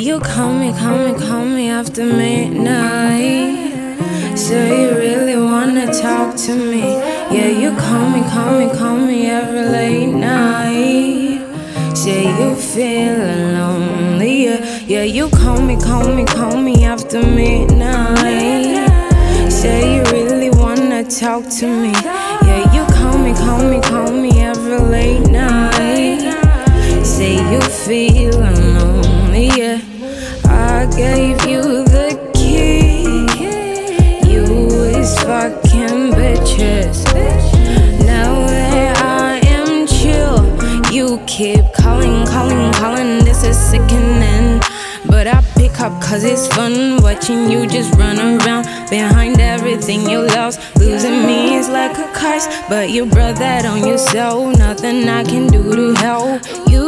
you call me after midnight. Say you really wanna talk to me. Yeah, you call me every late night. Say you feeling lonely. Yeah, you call me after midnight. Say you really wanna talk to me. Yeah, you call me every late night. Say you feeling lonely. Yeah, I gave you the key. You was fucking bitches. Now that I am chill, you keep calling. This is sickening, but I pick up cause it's fun watching you just run around behind everything you lost. Losing me is like a curse, but you brought that on yourself. Nothing I can do to help you.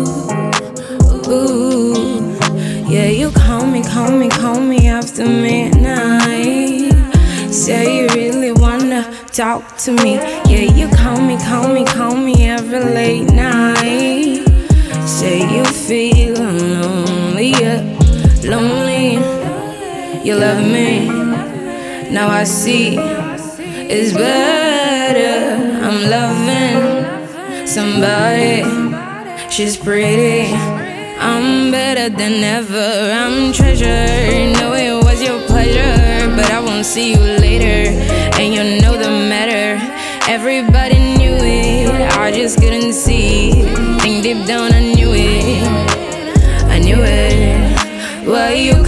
Ooh. Yeah, you call me after midnight. Say you really wanna talk to me. Yeah, you call me every late night. Say you feeling lonely, yeah, lonely. You love me, now I see it's better. I'm loving somebody, she's pretty. I'm better than ever, I'm treasured. Know it was your pleasure, but I won't see you later. And you know the matter, everybody knew it, I just couldn't see it. Think deep down I knew it. Why you